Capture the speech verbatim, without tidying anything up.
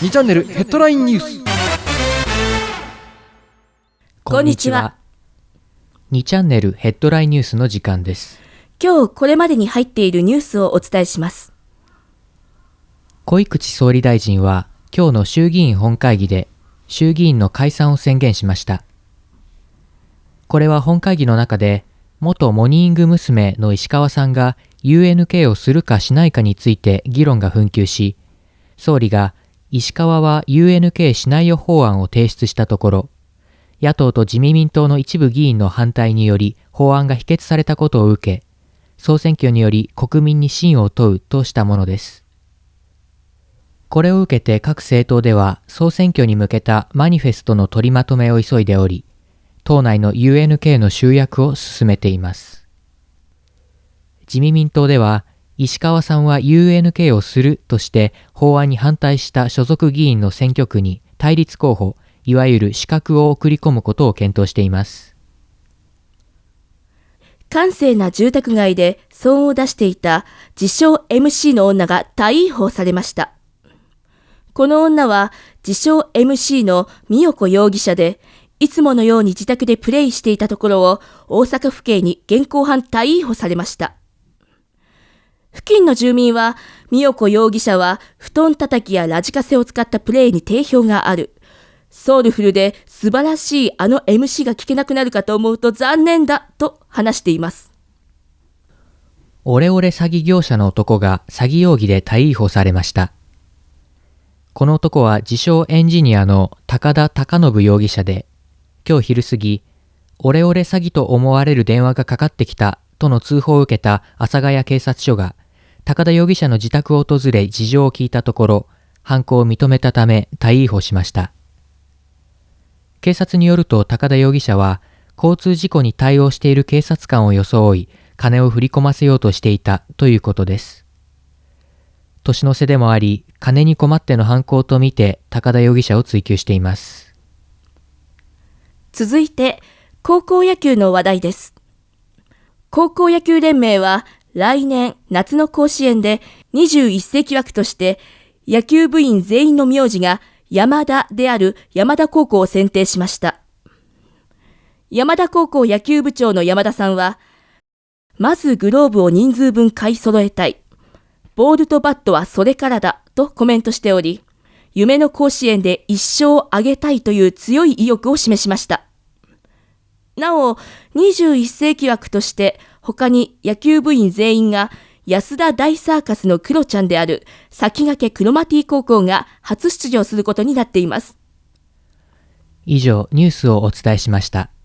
にチャンネルヘッドラインニュース。 こんにちは。 にチャンネルヘッドラインニュースの時間です。 今日これまでに入っているニュースをお伝えします。 小池総理大臣は今日の衆議院本会議で衆議院の解散を宣言しました。これは本会議の中で元モニーング娘。の石川さんが ユーエヌケー をするかしないかについて議論が紛糾し、総理が石川は ユーエヌケー しないよ法案を提出したところ、野党と自民党の一部議員の反対により法案が否決されたことを受け、総選挙により国民に信を問うとしたものです。これを受けて各政党では総選挙に向けたマニフェストの取りまとめを急いでおり、党内の ユーエヌケー の集約を進めています。自民党では石川さんは ユーエヌケー をするとして法案に反対した所属議員の選挙区に対立候補、いわゆる刺客を送り込むことを検討しています。 閑静な住宅街で騒音を出していた自称 エムシー の女が逮捕されました。この女は自称 エムシー の美代子容疑者で、いつものように自宅でプレイしていたところを大阪府警に現行犯逮捕されました。付近の住民は、美代子容疑者は布団叩きやラジカセを使ったプレイに定評がある。ソウルフルで素晴らしいあの エムシー が聞けなくなるかと思うと残念だと話しています。 オレオレ詐欺業者の男が詐欺容疑で逮捕されました。この男は自称エンジニアの高田貴信容疑者で、今日昼過ぎ、オレオレ詐欺と思われる電話がかかってきたとの通報を受けた阿佐ヶ谷警察署が、高田容疑者の自宅を訪れ事情を聞いたところ、犯行を認めたため逮捕しました。警察によると高田容疑者は、交通事故に対応している警察官を装い、金を振り込ませようとしていたということです。年の瀬でもあり、金に困っての犯行とみて高田容疑者を追及しています。 続いて、高校野球の話題です。高校野球連盟は来年夏の甲子園でにじゅういっ世紀枠として野球部員全員の名字が山田である山田高校を選定しました。山田高校野球部長の山田さんは、まずグローブを人数分買い揃えたい。ボールとバットはそれからだとコメントしており、夢の甲子園で一勝を挙げたいという強い意欲を示しました。なお、にじゅういっ世紀枠として他に野球部員全員が安田大サーカスのクロちゃんである先駆クロマティ高校が初出場することになっています。 以上、ニュースをお伝えしました。